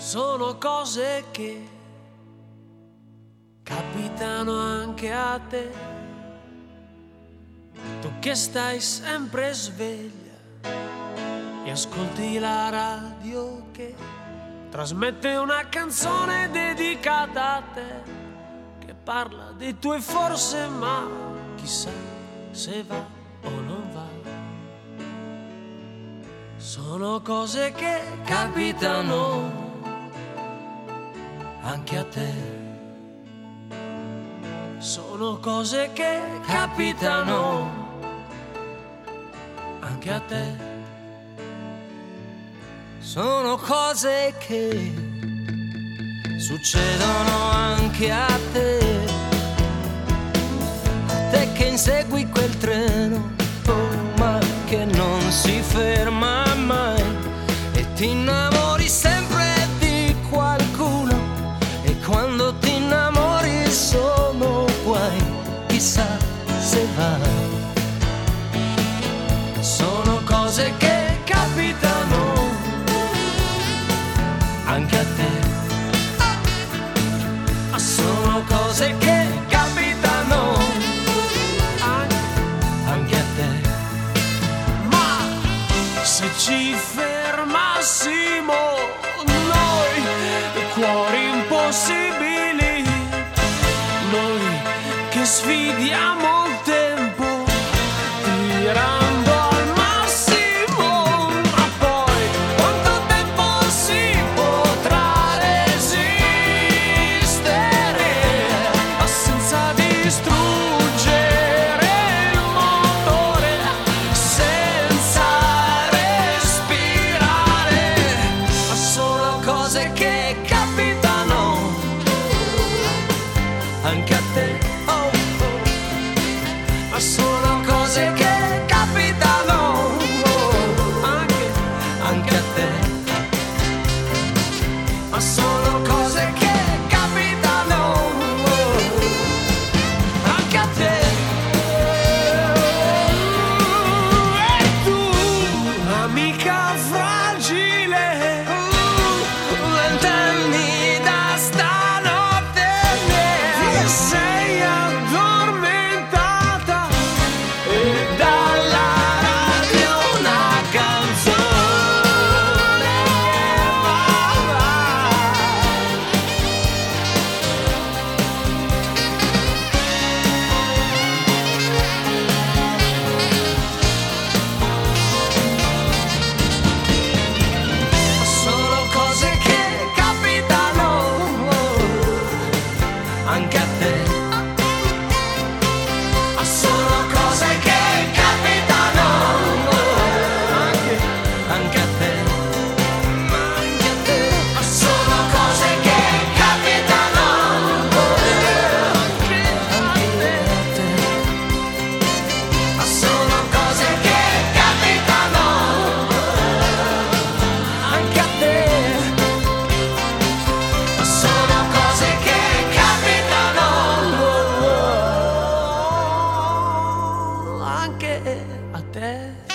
Sono cose che capitano anche a te. Tu che stai sempre sveglia e ascolti la radio che trasmette una canzone dedicata a te, che parla dei tuoi forse, ma chissà se va o non va. Sono cose che capitano anche a te. Sono cose che capitano anche a te. Sono cose che succedono anche a te. A te che insegui quel treno, oh, ma che non si ferma mai, e ti innamori sempre di qualcuno, e quando ti innamori sono guai, chissà se va. Sono cose che capitano anche a te. Sono cose che capitano anche a te. Ma se ci fermassimo noi, cuori impossibili, noi che sfidiamo il tempo tirando al massimo, ma poi quanto tempo si potrà resistere senza distruggere il motore, senza respirare? Sono cose che capitano anche a te. Oh, oh. Sono cose che capitano anche a te. Sono cose che capitano anche a te. E tu, amica fragile, Vent'anni da stanotte ti sei addormentata e dalla radio una canzone va. Sono cose che capitano anche a te. Sono cose che capitano anche a te. Anche a te. Sono cose che capitano anche a te. Sono cose che capitano anche a te. Sono cose che capitano Anche a te.